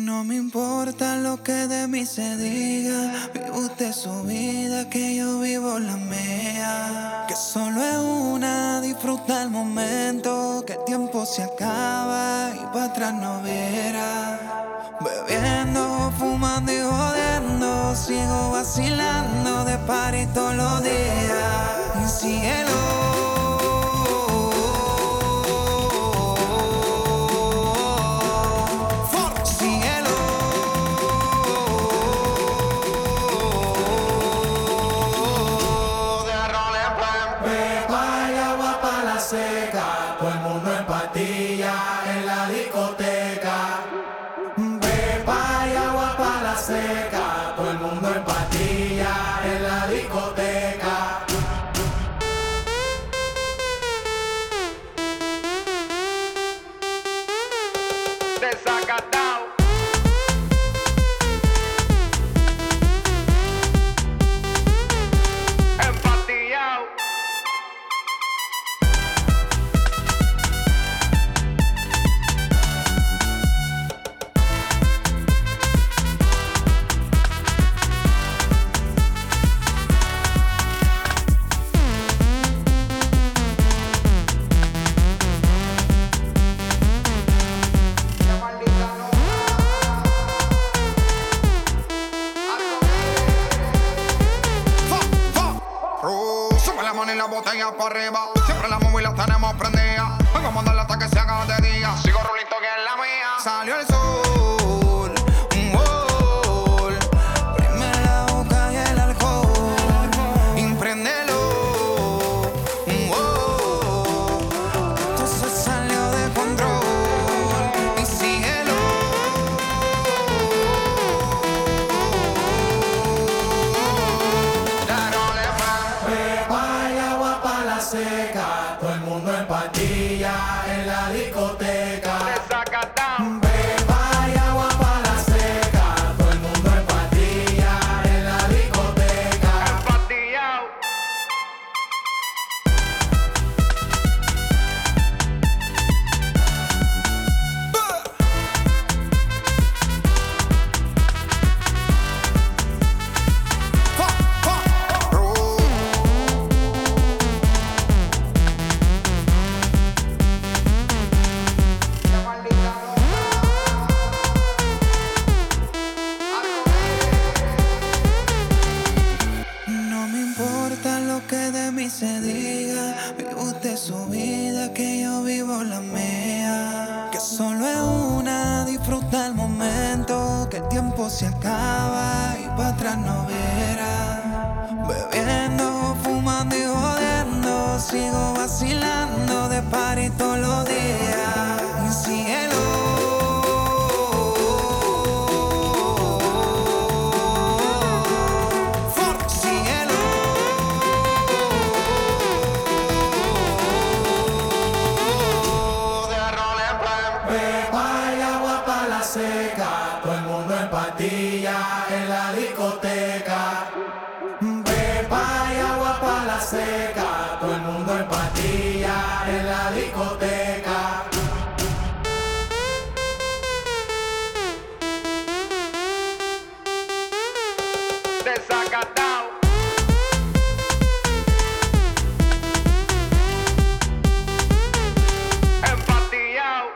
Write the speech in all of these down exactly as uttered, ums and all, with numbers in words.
No me importa lo que de mí se diga, vive usted su vida, que yo vivo la mía. Que solo es una, disfruta el momento, que el tiempo se acaba y para atrás no verá. Bebiendo, fumando y jodiendo, sigo vacilando de party todos los días. Cielo. Todo el mundo en patilla en la discoteca. Pepa y agua pa' la seca. Todo el mundo en patilla en la discoteca. Desacatao. Empatillao. Y la botella para arriba, siempre la móvil la tenemos prendida. Vengo a mandarla hasta que se haga de día. Sigo rulito que es la mía. Salió el sol, un gol. Prime la boca y el alcohol. Impréndelo, un gol. Esto se salió de control. Y síguelo. Seca, todo el mundo en patilla en la discoteca. Desacatao. Pepa y agua pa' la seca, todo el mundo en patilla en la discoteca. Empatillao. Que de mí se diga, vive usted su vida, que yo vivo la mía. Que solo es una, disfruta el momento, que el tiempo se acaba y para atrás no verá. Bebiendo, fumando y jodiendo, sigo vacilando de party todos los días. Cielo. Seca, todo el mundo en patilla en la discoteca. Pepa y agua pa' la seca, todo el mundo en patilla en la discoteca. Desacatao. Empatillao.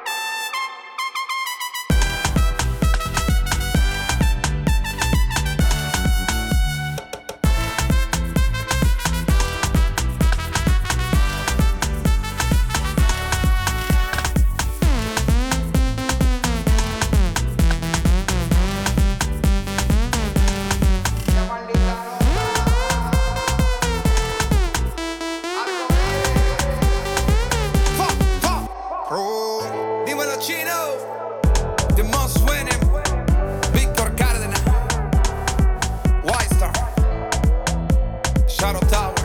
Dímelo, Chino, the most winning, Víctor Cárdenas, White Star, Shadow Tower.